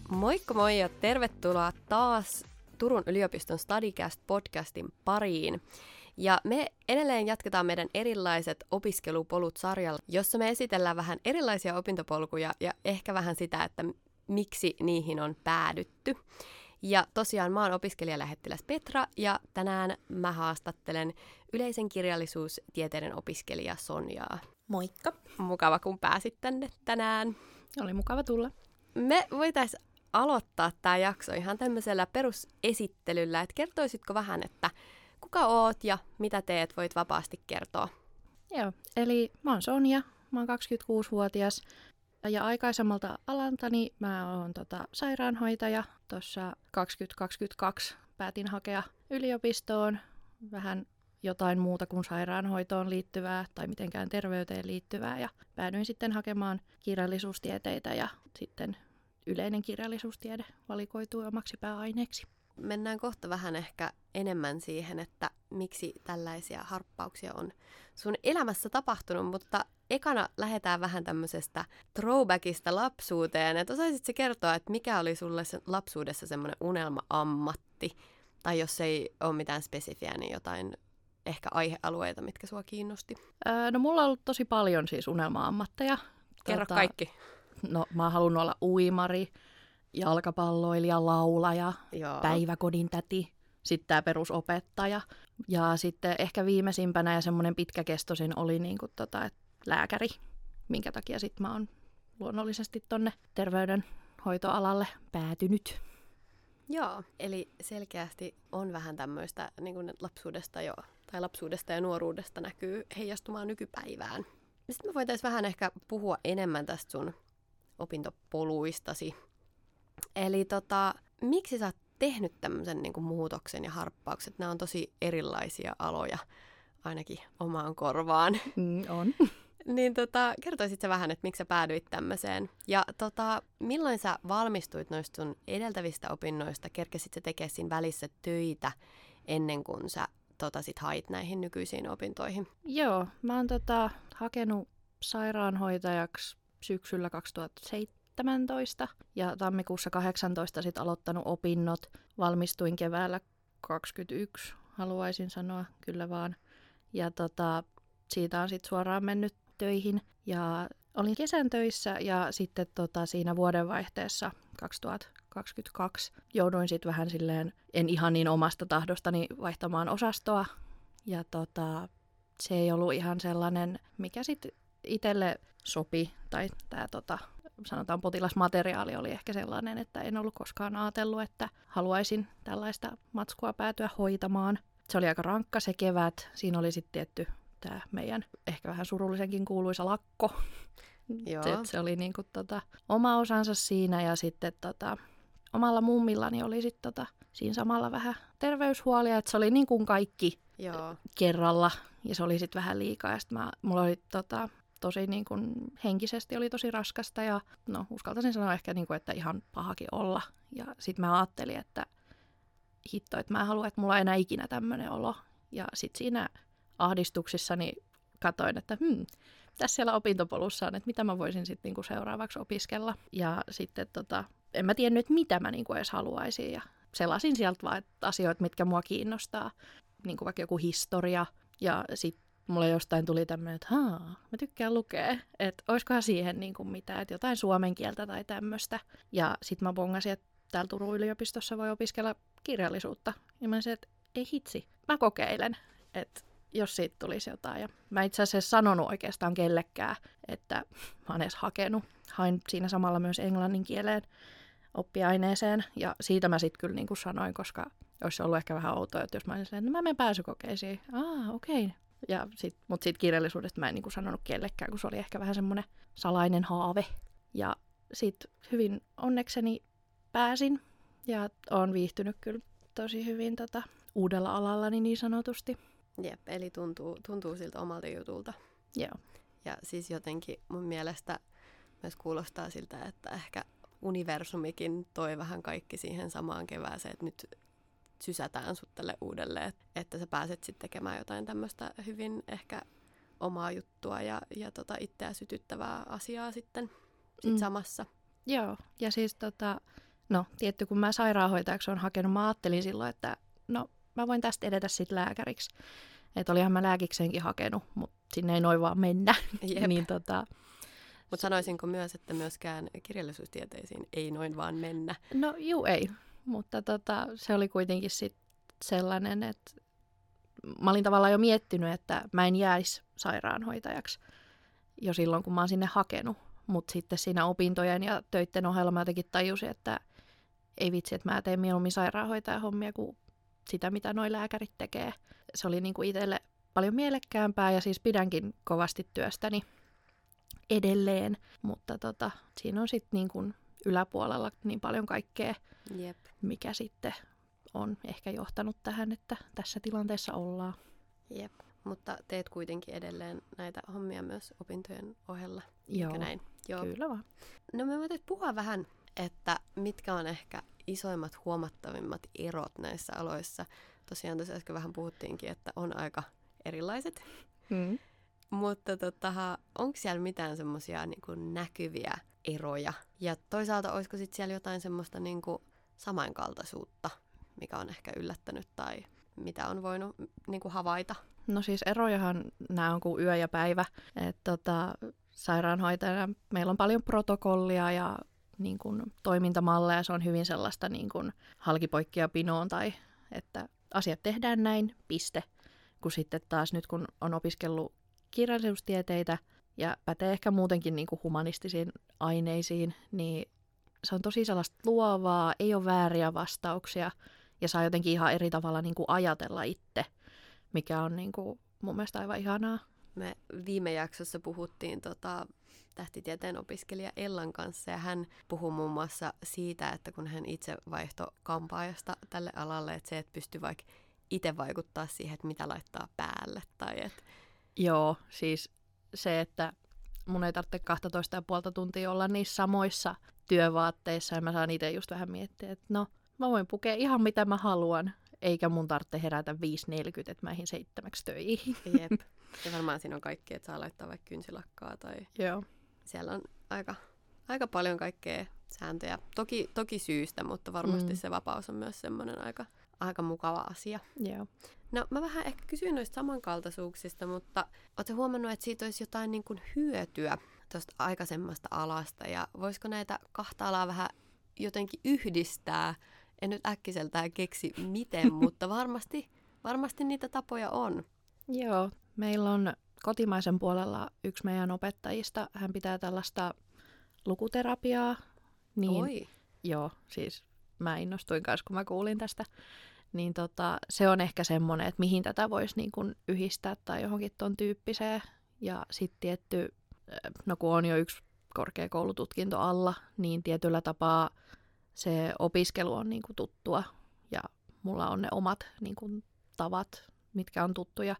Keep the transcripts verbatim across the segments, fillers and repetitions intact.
Moikka moi ja tervetuloa taas Turun yliopiston StudyCast-podcastin pariin. Ja me edelleen jatketaan meidän erilaiset opiskelupolut -sarjalla, jossa me esitellään vähän erilaisia opintopolkuja ja ehkä vähän sitä, että miksi niihin on päädytty. Ja tosiaan mä oon opiskelijalähettiläs Petra ja tänään mä haastattelen yleisen kirjallisuustieteiden opiskelija Sonjaa. Moikka. Mukava kun pääsit tänne tänään. Oli mukava tulla. Me voitais aloittaa tää jakso ihan tämmöisellä perusesittelyllä, että kertoisitko vähän, että kuka oot ja mitä teet, voit vapaasti kertoa. Joo, eli mä oon Sonja, mä oon kaksikymmentäkuusivuotias ja aikaisemmalta alaltani mä oon tota, sairaanhoitaja. Tuossa kaksituhattakaksikymmentäkaksi päätin hakea yliopistoon vähän jotain muuta kuin sairaanhoitoon liittyvää tai mitenkään terveyteen liittyvää ja päädyin sitten hakemaan kirjallisuustieteitä ja sitten yleinen kirjallisuustiede valikoitui omaksi pääaineeksi. Mennään kohta vähän ehkä enemmän siihen, että miksi tällaisia harppauksia on sun elämässä tapahtunut, mutta ekana lähdetään vähän tämmöisestä throwbackista lapsuuteen. Että osaisitko kertoa, että mikä oli sulle lapsuudessa semmoinen unelma-ammatti? Tai jos ei ole mitään spesifiä, niin jotain ehkä aihealueita, mitkä sua kiinnosti? Öö, no mulla on ollut tosi paljon siis unelma-ammatteja. Kerro tota, kaikki. No mä oon halunnut olla uimari, jalkapalloilija, laulaja, Joo. päiväkodin täti, sitten tämä perusopettaja. Ja sitten ehkä viimeisimpänä ja semmoinen pitkäkestoisin oli niinku tota, et lääkäri, minkä takia sitten mä oon luonnollisesti tonne terveydenhoitoalalle päätynyt. Joo, eli selkeästi on vähän tämmöistä niin kuin lapsuudesta jo, tai lapsuudesta ja nuoruudesta näkyy heijastumaan nykypäivään. Sitten me voitaisiin vähän ehkä puhua enemmän tästä sun opintopoluistasi. Eli tota, miksi sä oot tehnyt tämmöisen niin kuin muutoksen ja harppaukset? Nämä on tosi erilaisia aloja, ainakin omaan korvaan. Mm, on. Niin tota, kertoisit sä vähän, että miksi sä päädyit tämmöiseen? Ja tota, milloin sä valmistuit noista sun edeltävistä opinnoista? Kerkesit sä tekemään siinä välissä töitä ennen kuin sä tota, sit hait näihin nykyisiin opintoihin? Joo, mä oon tota, hakenut sairaanhoitajaksi syksyllä kaksituhattaseitsemäntoista ja tammikuussa kahdeksantoista sit aloittanut opinnot. Valmistuin keväällä kaksikymmentäyksi, haluaisin sanoa, kyllä vaan. Ja tota, siitä on sitten suoraan mennyt töihin ja olin kesän töissä ja sitten tota, siinä vuodenvaihteessa kaksituhattakaksikymmentäkaksi jouduin sitten vähän silleen, en ihan niin omasta tahdostani vaihtamaan osastoa ja tota, se ei ollut ihan sellainen, mikä sitten itselle sopi tai tämä tota, sanotaan potilasmateriaali oli ehkä sellainen, että en ollut koskaan ajatellut, että haluaisin tällaista matskua päätyä hoitamaan. Se oli aika rankka se kevät, siinä oli sitten tietty tämä meidän ehkä vähän surullisenkin kuuluisa lakko. Se, se oli niinku tota, oma osansa siinä ja sitten tota, omalla mummillani oli sitten tota, siinä samalla vähän terveyshuolia, että se oli niin kuin kaikki Joo. kerralla ja se oli sitten vähän liikaa. Ja sitten mulla oli tota, tosi niin kuin, henkisesti oli tosi raskasta ja no uskaltaisin sanoa ehkä, niin kuin, että ihan pahakin olla. Ja sitten mä ajattelin, että hitto, että mä en halua, että mulla on enää ikinä tämmöinen olo. Ja sitten siinä ahdistuksissani katoin, että hmm, tässä siellä opintopolussa on, että mitä mä voisin sitten niinku seuraavaksi opiskella. Ja sitten tota, en mä tiennyt, että mitä mä niinku edes haluaisin. Ja selasin sieltä vaan asioita, mitkä mua kiinnostaa. Niinku vaikka joku historia. Ja sitten mulle jostain tuli tämmöinen, että haa, mä tykkään lukea. Että olisikohan siihen niinku mitään, että jotain suomen kieltä tai tämmöistä. Ja sitten mä bongasin, että täällä Turun yliopistossa voi opiskella kirjallisuutta. Ja mä sanoin, että ei hitsi, mä kokeilen. Että jos siitä tulisi jotain. Ja mä itse asiassa sanonut oikeastaan kellekään, että mä oon edes hakenut. Hain siinä samalla myös englannin kieleen oppiaineeseen. Ja siitä mä sitten kyllä niin kuin sanoin, koska olisi ollut ehkä vähän outoa, että jos mä olisin silleen, että no mä menen pääsykokeisiin. Aa, okei. Okay. Ja sit, mutta siitä kirjallisuudesta mä en niin kuin sanonut kellekään, kun se oli ehkä vähän semmoinen salainen haave. Ja sitten hyvin onnekseni pääsin. Ja oon viihtynyt kyllä tosi hyvin tota, uudella alallani niin sanotusti. Jep, eli tuntuu, tuntuu siltä omalta jutulta. Joo. Ja siis jotenkin mun mielestä myös kuulostaa siltä, että ehkä universumikin toi vähän kaikki siihen samaan kevääseen, että nyt sysätään sut tälle uudelleen, että sä pääset sitten tekemään jotain tämmöistä hyvin ehkä omaa juttua ja, ja tota itseä sytyttävää asiaa sitten sit mm. samassa. Joo, ja siis tota, no tietty kun mä sairaanhoitajaksi olen hakenut, mä ajattelin silloin, että no mä voin tästä edetä sitten lääkäriksi. Että olihan mä lääkikseenkin hakenut, mutta sinne ei noin vaan mennä. niin tota... Mutta sanoisinko myös, että myöskään kirjallisuustieteisiin ei noin vaan mennä? No juu ei, mutta tota, se oli kuitenkin sit sellainen, että mä olin tavallaan jo miettinyt, että mä en jäisi sairaanhoitajaksi jo silloin, kun mä oon sinne hakenut. Mutta sitten siinä opintojen ja töitten ohella mä jotenkin tajusin, että ei vitsi, että mä teen mieluummin sairaanhoitajahommia kuin sitä, mitä noi lääkärit tekee. Se oli niinku itselle paljon mielekkäämpää ja siis pidänkin kovasti työstäni edelleen, mutta tota, siinä on sitten niin yläpuolella niin paljon kaikkea, Jep. mikä sitten on ehkä johtanut tähän, että tässä tilanteessa ollaan. Jep, mutta teet kuitenkin edelleen näitä hommia myös opintojen ohella. Joo, näin? Joo, kyllä vaan. No me voitaisiin puhua vähän, että mitkä on ehkä isoimmat huomattavimmat erot näissä aloissa. Tosiaan tuossa äsken vähän puhuttiinkin, että on aika erilaiset. Mm. Mutta tota, onko siellä mitään semmoisia niin kuin näkyviä eroja? Ja toisaalta olisiko sitten siellä jotain semmoista niin kuin samankaltaisuutta, mikä on ehkä yllättänyt tai mitä on voinut niin kuin havaita? No siis erojahan nämä on kuin yö ja päivä. Et tota, sairaanhoitajana meillä on paljon protokollia ja niin kuin toimintamalleja. Se on hyvin sellaista niin kuin halkipoikkia pinoon tai että asiat tehdään näin, piste. Kun sitten taas nyt kun on opiskellut kirjallisuustieteitä ja pätee ehkä muutenkin niin kuin humanistisiin aineisiin, niin se on tosi sellaista luovaa, ei ole vääriä vastauksia ja saa jotenkin ihan eri tavalla niin kuin ajatella itse, mikä on niin kuin mun mielestä aivan ihanaa. Me viime jaksossa puhuttiin tota, tähtitieteen opiskelija Ellan kanssa ja hän puhui muun muassa siitä, että kun hän itse vaihtoi kampaajasta tälle alalle, että se, että pystyy vaikka itse vaikuttaa siihen, että mitä laittaa päälle tai että Joo, siis se, että mun ei tarvitse kaksitoista pilkku viisi tuntia olla niissä samoissa työvaatteissa ja mä saan itse just vähän miettiä, että no mä voin pukea ihan mitä mä haluan, eikä mun tarvitse herätä viisi neljäkymmentä, että mä ehdin seitsemäksi töihin. Jep. Ja varmaan siinä on kaikki, että saa laittaa vaikka kynsilakkaa tai Joo. Siellä on aika, aika paljon kaikkea sääntöjä. Toki, toki syystä, mutta varmasti mm. se vapaus on myös semmoinen aika, aika mukava asia. Joo. No mä vähän ehkä kysyin noista samankaltaisuuksista, mutta ootko huomannut, että siitä olisi jotain niin kuin hyötyä tuosta aikaisemmasta alasta ja voisiko näitä kahta alaa vähän jotenkin yhdistää? En nyt äkkiseltään keksi miten, mutta varmasti, varmasti niitä tapoja on. Joo, meillä on kotimaisen puolella yksi meidän opettajista, hän pitää tällaista lukuterapiaa. Niin, Oi. Joo, siis mä innostuin kanssa, kun mä kuulin tästä. Niin tota, se on ehkä semmoinen, että mihin tätä voisi niin kuin yhdistää tai johonkin ton tyyppiseen. Ja sitten tietty, no kun on jo yksi korkeakoulututkinto alla, niin tietyllä tapaa se opiskelu on niin kuin tuttua. Ja mulla on ne omat niin kuin tavat, mitkä on tuttuja,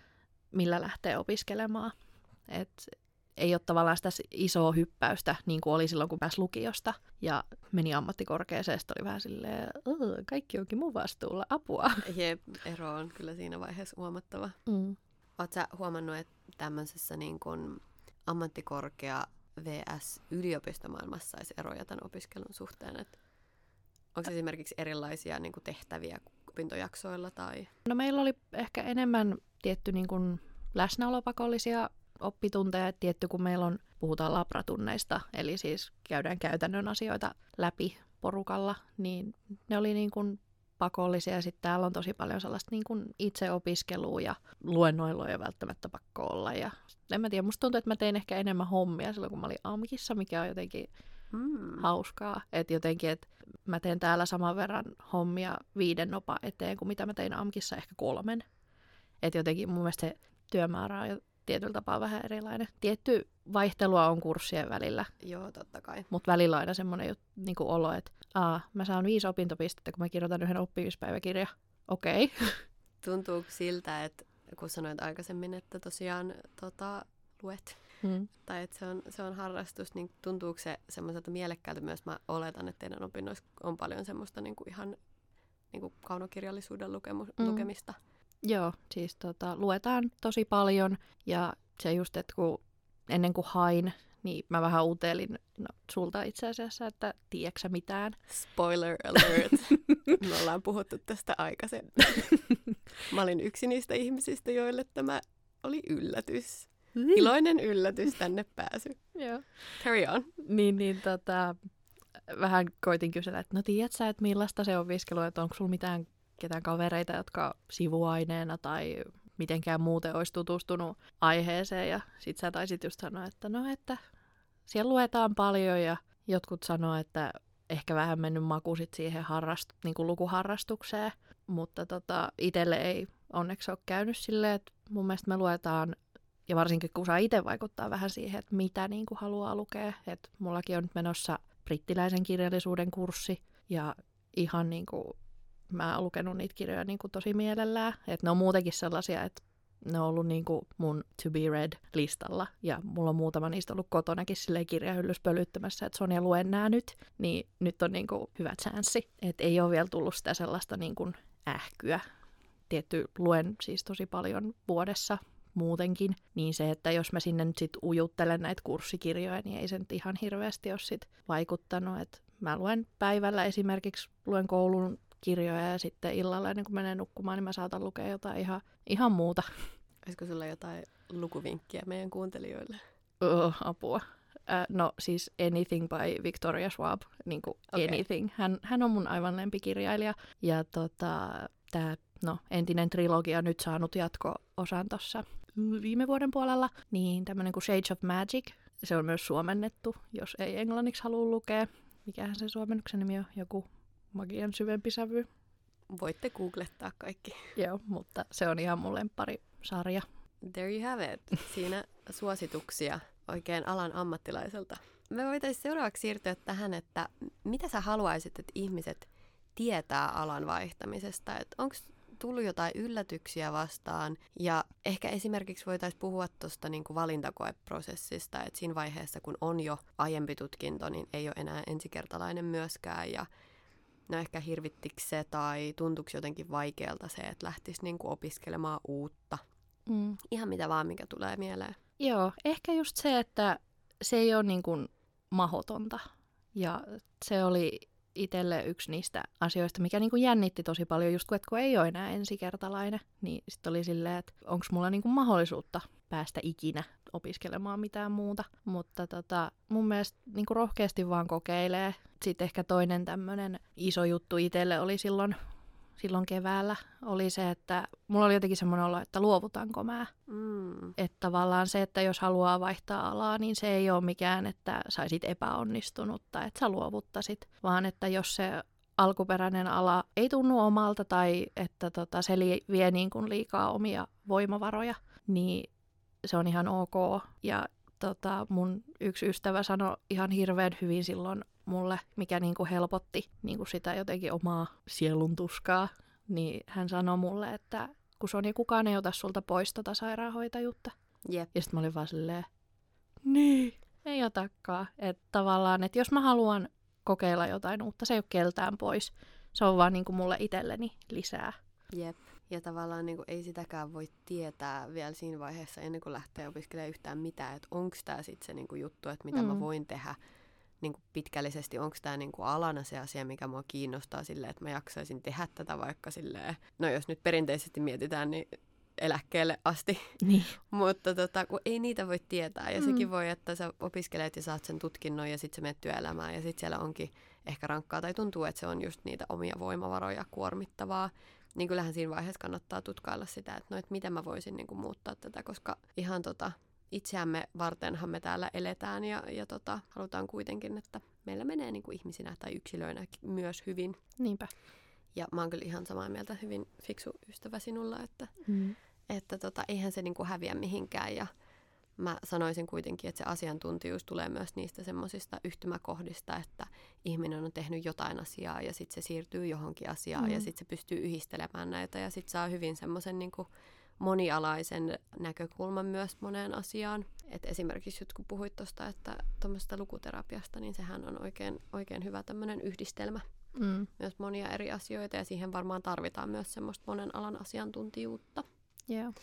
millä lähtee opiskelemaan. Et ei ole tavallaan sitä isoa hyppäystä, niin kuin oli silloin, kun pääsi lukiosta ja meni ammattikorkeaseen. Sitten oli vähän silleen, kaikki onkin mun vastuulla, apua. Jep, ero on kyllä siinä vaiheessa huomattava. Mm. Oletko sä huomannut, että tämmöisessä niin kuin ammattikorkea versus yliopistomaailmassa olisi eroja tämän opiskelun suhteen? Et onko esimerkiksi erilaisia niin kuin tehtäviä opintojaksoilla? Tai... No meillä oli ehkä enemmän tietty niin kuin läsnäolopakollisia oppitunteja, tietty kun meillä on, puhutaan labratunneista, eli siis käydään käytännön asioita läpi porukalla, niin ne oli niin kuin pakollisia ja sitten täällä on tosi paljon sellaista niin kuin itseopiskelua ja luennoilua ei välttämättä pakko olla. Ja en mä tiedä, musta tuntuu, että mä tein ehkä enemmän hommia silloin, kun mä olin AMKissa, mikä on jotenkin mm. hauskaa. Että jotenkin, että mä teen täällä saman verran hommia viiden nopa eteen kuin mitä mä tein AMKissa ehkä kolmen. Että jotenkin mun mielestä se työmäärä on jo tietyllä tapaa vähän erilainen. Tietty vaihtelua on kurssien välillä. Joo, totta kai. Mutta välillä on aina semmoinen niin kuin olo, että aa, mä saan viisi opintopistettä, kun mä kirjoitan yhden oppimispäiväkirjan. Okei. Okay. Tuntuuko siltä, että kun sanoit aikaisemmin, että tosiaan tota, luet, hmm. tai että se on, se on harrastus, niin tuntuuko se semmoiselta mielekkäältä myös? Mä oletan, että teidän opinnoissa on paljon semmoista niin kuin ihan niin kuin kaunokirjallisuuden lukemu- hmm. lukemista. Joo, siis tota, luetaan tosi paljon ja se just, että kun ennen kuin hain, niin mä vähän utelin no, sulta itse asiassa, että tiedätkö sä mitään? Spoiler alert. Me ollaan puhuttu tästä aikaisemmin. Mä olin yksi niistä ihmisistä, joille tämä oli yllätys. Iloinen yllätys tänne pääsy. Joo. Carry on. Niin, niin tota, vähän koitin kysellä, että no tiedät sä, että millaista se opiskelu, että onko sulla mitään ketään kavereita, jotka sivuaineena tai mitenkään muuten olisi tutustunut aiheeseen. Ja sit sä taisit just sanoa, että no, että siellä luetaan paljon ja jotkut sanoo, että ehkä vähän mennyt maku sit siihen harrast- niin kuin lukuharrastukseen, mutta tota, itselle ei onneksi ole käynyt silleen, että mun mielestä me luetaan, ja varsinkin kun saa itse vaikuttaa vähän siihen, että mitä niin kuin haluaa lukea, että mullakin on nyt menossa brittiläisen kirjallisuuden kurssi, ja ihan niin kuin mä oon lukenut niitä kirjoja niin kuin tosi mielellään, että ne on muutenkin sellaisia, että ne on ollut niin kuin mun to be read-listalla, ja mulla on muutama niistä ollut kotonakin silleen kirjahyllys pölyttämässä, että Sonja luen nää nyt, niin nyt on niin kuin hyvä chanssi, että ei ole vielä tullut sitä sellaista niin kuin ähkyä. Tietty luen siis tosi paljon vuodessa muutenkin, niin se, että jos mä sinne nyt sit ujuttelen näitä kurssikirjoja, niin ei se nyt ihan hirveästi ole sit vaikuttanut, että mä luen päivällä esimerkiksi, luen koulun kirjoja ja sitten illalla ennen kuin menen nukkumaan, niin mä saatan lukea jotain ihan, ihan muuta. Olisiko sulla jotain lukuvinkkiä meidän kuuntelijoille? Oh, apua. Äh, no siis Anything by Victoria Schwab, niin kuin okay. Anything. Hän, hän on mun aivan lempikirjailija ja tota, tämä no, entinen trilogia nyt saanut jatko-osan tuossa viime vuoden puolella, niin tämmöinen kuin Shades of Magic. Se on myös suomennettu, jos ei englanniksi halua lukea. Mikähän se suomennuksen nimi on? Joku magian syvempi sävy. Voitte googlettaa kaikki. Joo, mutta se on ihan mun lemppari-sarja. There you have it. Siinä suosituksia oikein alan ammattilaiselta. Me voitaisiin seuraavaksi siirtyä tähän, että mitä sä haluaisit, että ihmiset tietää alan vaihtamisesta? Onko tullut jotain yllätyksiä vastaan? Ja ehkä esimerkiksi voitaisiin puhua tuosta niinku valintakoeprosessista, että siinä vaiheessa, kun on jo aiempi tutkinto, niin ei ole enää ensikertalainen myöskään. Ja no ehkä hirvittikö se tai tuntuuko jotenkin vaikealta se, että lähtisi niinku opiskelemaan uutta? Mm. Ihan mitä vaan, mikä tulee mieleen. Joo, ehkä just se, että se ei ole niin kuin mahdotonta. Ja se oli itselle yksi niistä asioista, mikä niin kuin jännitti tosi paljon, just kun, että kun ei ole enää ensikertalainen, niin sitten oli silleen, että onko mulla niin kuin mahdollisuutta päästä ikinä opiskelemaan mitään muuta. Mutta tota, mun mielestä niin kuin rohkeasti vaan kokeilee. Sitten ehkä toinen tämmöinen iso juttu itselle oli silloin, silloin keväällä, oli se, että mulla oli jotenkin semmoinen olo, että luovutanko mä. Mm. Että tavallaan se, että jos haluaa vaihtaa alaa, niin se ei ole mikään, että saisit epäonnistunutta, että sä luovuttasit, vaan että jos se alkuperäinen ala ei tunnu omalta tai että tota, se li- vie niin kuin liikaa omia voimavaroja, niin se on ihan ok. Ja tota, mun yksi ystävä sanoi ihan hirveän hyvin silloin mulle, mikä niinku helpotti niinku sitä jotenkin omaa sielun tuskaa, niin hän sanoi mulle, että kun Sonja, kukaan ei ota sulta pois tota sairaanhoitajuutta. Yep. Ja sitten mä olin vaan silleen, niin, ei otakaan. Että tavallaan, että jos mä haluan kokeilla jotain uutta, se ei ole keltään pois. Se on vaan niinku mulle itselleni lisää. Jep. Ja tavallaan niin kuin, ei sitäkään voi tietää vielä siinä vaiheessa, ennen kuin lähtee opiskelemaan yhtään mitään, että onko tämä sitten se niin kuin juttu, että mitä mm. mä voin tehdä niin kuin pitkällisesti, onko tämä niin kuin alana se asia, mikä mua kiinnostaa silleen, että mä jaksaisin tehdä tätä vaikka silleen, no jos nyt perinteisesti mietitään, niin eläkkeelle asti, niin. Mutta tota, kun ei niitä voi tietää, ja mm. sekin voi, että sä opiskelet ja saat sen tutkinnon, ja sitten sä menet työelämään, ja sitten siellä onkin ehkä rankkaa, tai tuntuu, että se on just niitä omia voimavaroja kuormittavaa, niin kyllähän siinä vaiheessa kannattaa tutkailla sitä, että no, et miten mä voisin niin kuin muuttaa tätä, koska ihan tota, itseämme vartenhan me täällä eletään ja, ja tota, halutaan kuitenkin, että meillä menee niin kuin ihmisinä tai yksilöinä myös hyvin. Niinpä. Ja mä oon kyllä ihan samaa mieltä, hyvin fiksu ystävä sinulla, että, mm. että tota, eihän se niin kuin häviä mihinkään. Ja mä sanoisin kuitenkin, että se asiantuntijuus tulee myös niistä semmoisista yhtymäkohdista, että ihminen on tehnyt jotain asiaa ja sitten se siirtyy johonkin asiaan mm. ja sitten se pystyy yhdistelemään näitä ja sitten saa hyvin semmoisen niin kuin monialaisen näkökulman myös moneen asiaan. Et esimerkiksi nyt kun puhuit tuosta, että tuommoista lukuterapiasta, niin sehän on oikein, oikein hyvä tämmöinen yhdistelmä. Mm. Myös monia eri asioita ja siihen varmaan tarvitaan myös semmoista monen alan asiantuntijuutta. Yeah.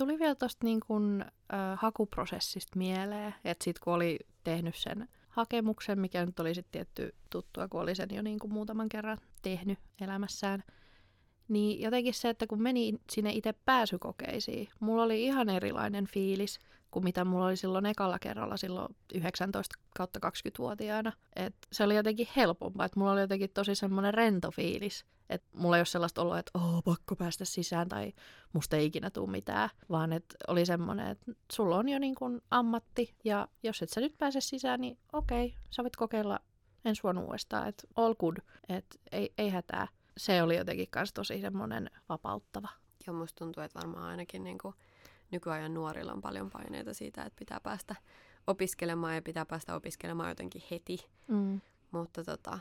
tuli vielä tuosta niin kun, äh, hakuprosessista mieleen, että sitten kun oli tehnyt sen hakemuksen, mikä nyt oli sitten tietty tuttua, kun oli sen jo niin kuin muutaman kerran tehnyt elämässään, niin jotenkin se, että kun meni sinne itse pääsykokeisiin, mulla oli ihan erilainen fiilis kuin mitä mulla oli silloin ekalla kerralla silloin yhdeksäntoista kautta kaksikymmentävuotiaana. Et se oli jotenkin helpompaa, että mulla oli jotenkin tosi semmoinen rento fiilis. Että mulla ei ole sellaista oloa, että oh, pakko päästä sisään tai musta ei ikinä tule mitään, vaan että oli semmoinen, että sulla on jo niin kuin ammatti ja jos et sä nyt pääse sisään, niin okei, sä voit kokeilla ensi vuonna uudestaan, että all good, että ei, ei hätää. Se oli jotenkin myös tosi semmoinen vapauttava. Joo, musta tuntuu, että varmaan ainakin niin kuin nykyajan nuorilla on paljon paineita siitä, että pitää päästä opiskelemaan ja pitää päästä opiskelemaan jotenkin heti. Mm. Mutta tota,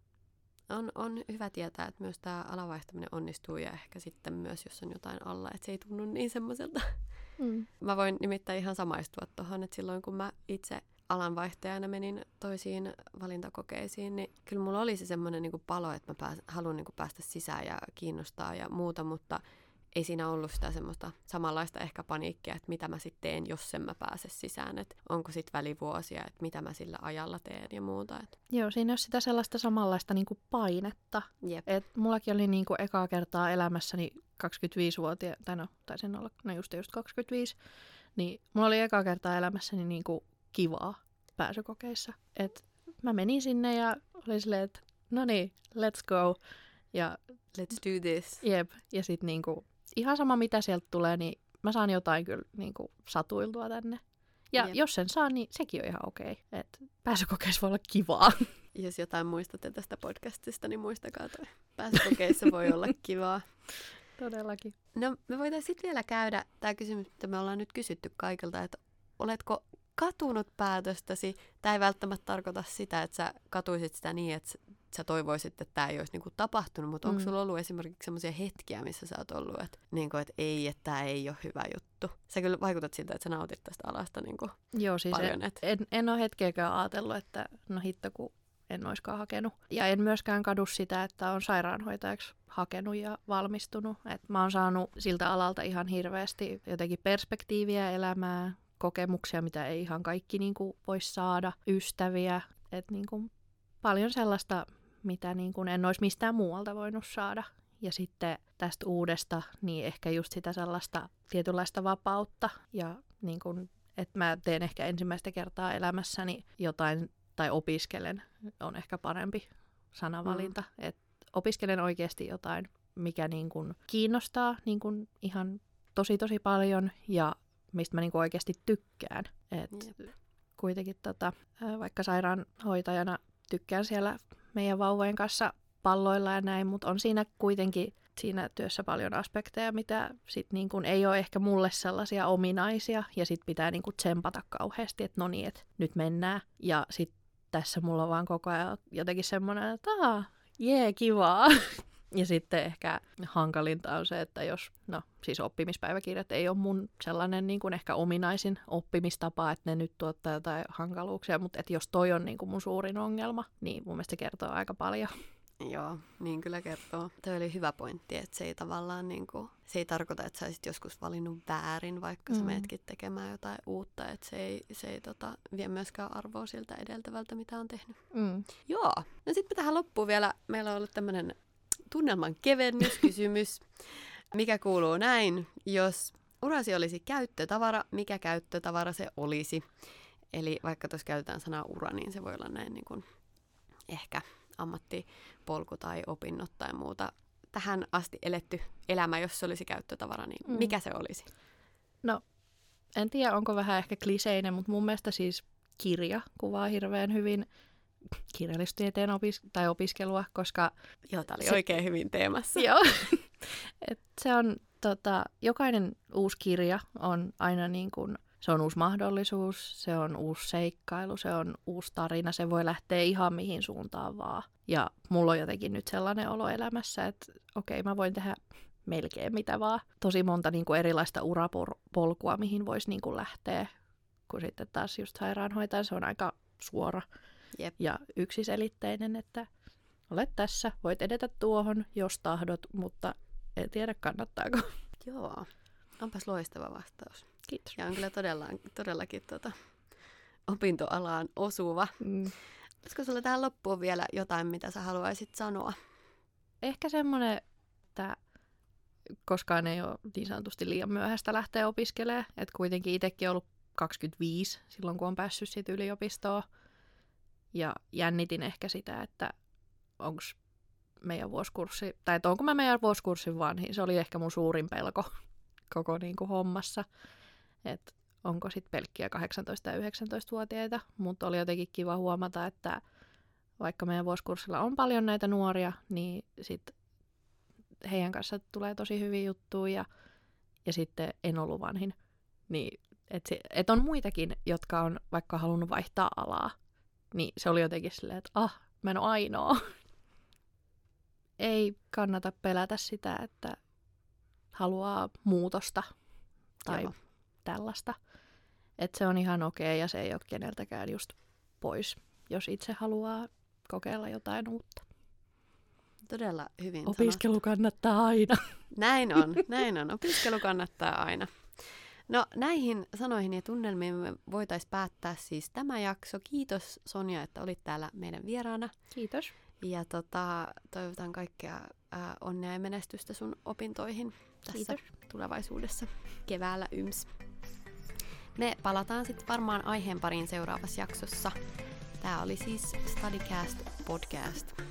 on, on hyvä tietää, että myös tämä alavaihtaminen onnistuu ja ehkä sitten myös, jos on jotain alla, että se ei tunnu niin semmoiselta. Mm. Mä voin nimittäin ihan samaistua tuohon, että silloin kun mä itse alanvaihtajana menin toisiin valintakokeisiin, niin kyllä mulla oli se semmoinen niin kuin palo, että mä pääs, haluan niin kuin päästä sisään ja kiinnostaa ja muuta, mutta ei siinä ollut sitä semmoista samanlaista ehkä paniikkia, että mitä mä sitten teen, jos en mä pääse sisään, että onko sitten välivuosia, että mitä mä sillä ajalla teen ja muuta. Että. Joo, siinä ei ole sitä sellaista samanlaista niin kuin painetta. Jep. Et mullakin oli niin kuin ekaa kertaa elämässäni kaksikymmentäviisivuotiaana, tai no, taisin olla no just, just kaksikymmentäviisi, niin mulla oli ekaa kertaa elämässäni niin kuin kivaa pääsykokeissa. Et mä menin sinne ja oli silleen, että no niin, let's go. Ja let's do this. Jep, ja sitten niinku, ihan sama mitä sieltä tulee, niin mä saan jotain kyllä niinku satuiltua tänne. Ja Jep. jos sen saa, niin sekin on ihan okei. Et pääsykokeissa voi olla kivaa. Jos jotain muistatte tästä podcastista, niin muistakaa toi. Pääsykokeissa voi olla kivaa. Todellakin. No me voitaisiin sitten vielä käydä tämä kysymys, mitä me ollaan nyt kysytty kaikilta, että oletko katunut päätöstäsi? Tämä ei välttämättä tarkoita sitä, että sä katuisit sitä niin, että sä toivoisit, että tämä ei olisi niinku tapahtunut, mutta mm. onko sulla ollut esimerkiksi sellaisia hetkiä, missä sä oot ollut, että, niinku, että ei, että tämä ei ole hyvä juttu? Sä kyllä vaikutat siltä, että sä nautit tästä alasta niinku Joo, siis paljon. En, en, en ole hetkeäkään ajatellut, että no hitto, kun en olisikaan hakenut. Ja en myöskään kadu sitä, että on sairaanhoitajaksi hakenut ja valmistunut. Et mä oon saanut siltä alalta ihan hirveästi jotenkin perspektiiviä elämää, kokemuksia, mitä ei ihan kaikki niin kuin voisi saada, ystäviä, että niin kuin paljon sellaista, mitä niin kuin en olisi mistään muualta voinut saada. Ja sitten tästä uudesta, niin ehkä just sitä sellaista tietynlaista vapautta ja niin kuin, että mä teen ehkä ensimmäistä kertaa elämässäni jotain tai opiskelen, on ehkä parempi sanavalinta. Mm. Että opiskelen oikeasti jotain, mikä niin kuin kiinnostaa niin kuin ihan tosi tosi paljon ja mistä mä niinku oikeasti tykkään. Et kuitenkin tota, vaikka sairaanhoitajana tykkään siellä meidän vauvojen kanssa palloilla ja näin, mutta on siinä kuitenkin siinä työssä paljon aspekteja, mitä sit niinku ei ole ehkä mulle sellaisia ominaisia ja sit pitää niinku tsempata kauheasti, että no niin, että nyt mennään. Ja sit tässä mulla on vaan koko ajan jotenkin semmoinen, että aah, jee, kivaa. Ja sitten ehkä hankalinta on se, että jos, no siis oppimispäiväkirjat ei ole mun sellainen niin kuin ehkä ominaisin oppimistapa, että ne nyt tuottaa jotain hankaluuksia, mutta että jos toi on niin kuin mun suurin ongelma, niin mun mielestä se kertoo aika paljon. Joo, niin kyllä kertoo. Toi oli hyvä pointti, että se ei tavallaan niin kuin, se ei tarkoita, että sä olisit joskus valinnut väärin, vaikka mm. sä meetkin tekemään jotain uutta, että se ei, se ei tota, vie myöskään arvoa siltä edeltävältä, mitä on tehnyt. Mm. Joo, no sitten tähän loppuun vielä, meillä on ollut tämmöinen tunnelman kevennyskysymys, mikä kuuluu näin, jos urasi olisi käyttötavara, mikä käyttötavara se olisi? Eli vaikka tuossa käytetään sanaa ura, niin se voi olla näin niin kuin ehkä ammattipolku tai opinnot tai muuta. Tähän asti eletty elämä, jos se olisi käyttötavara, niin mm. mikä se olisi? No, en tiedä, onko vähän ehkä kliseinen, mutta mun mielestä siis kirja kuvaa hirveän hyvin kirjallistieteen opis- tai opiskelua, koska joo, tämä oli se, oikein hyvin teemassa. Joo. Et se on, tota, jokainen uusi kirja on aina niin kuin, se on uusi mahdollisuus, se on uusi seikkailu, se on uusi tarina, se voi lähteä ihan mihin suuntaan vaan. Ja mulla on jotenkin nyt sellainen olo elämässä, että okei, mä voin tehdä melkein mitä vaan. Tosi monta niin kuin erilaista urapolkua, mihin voisi niin kuin lähteä, kun sitten taas just sairaanhoitaja, se on aika suora. Jep. Ja yksiselitteinen, että olet tässä, voit edetä tuohon, jos tahdot, mutta en tiedä kannattaako. Joo. Onpas loistava vastaus. Kiitos. Ja on kyllä todella, todellakin tota, opintoalaan osuva. Mm. Olisiko sulla tähän loppuun vielä jotain, mitä sä haluaisit sanoa? Ehkä semmoinen, että koskaan ei ole niin sanotusti liian myöhäistä lähteä opiskelemaan. Että kuitenkin itsekin on ollut kaksikymmentäviisi silloin, kun on päässyt siitä yliopistoon. Ja jännitin ehkä sitä, että onko meidän vuosikurssi, tai että onko mä meidän vuosikurssin vanhin. Se oli ehkä mun suurin pelko koko niin kuin hommassa. Että onko sitten pelkkiä kahdeksantoista- ja yhdeksäntoistavuotiaita. Mutta oli jotenkin kiva huomata, että vaikka meidän vuosikurssilla on paljon näitä nuoria, niin sitten heidän kanssa tulee tosi hyviä juttuja. Ja, ja sitten en ollut vanhin. Niin, että et on muitakin, jotka on vaikka halunnut vaihtaa alaa. Niin se oli jotenkin silleen, että ah, mä en ole ainoa. Ei kannata pelätä sitä, että haluaa muutosta tai Joo. tällaista. Että se on ihan okei ja se ei ole keneltäkään just pois, jos itse haluaa kokeilla jotain uutta. Todella hyvin Opiskelu sanottu. Kannattaa aina. Näin on, näin on. Opiskelu kannattaa aina. No näihin sanoihin ja tunnelmiin me voitaisiin päättää siis tämä jakso. Kiitos Sonja, että olit täällä meidän vieraana. Kiitos. Ja tota, toivotan kaikkea ää, onnea ja menestystä sun opintoihin tässä Kiitos. tulevaisuudessa keväällä yms. Me palataan sitten varmaan aiheen pariin seuraavassa jaksossa. Tämä oli siis StudyCast podcast.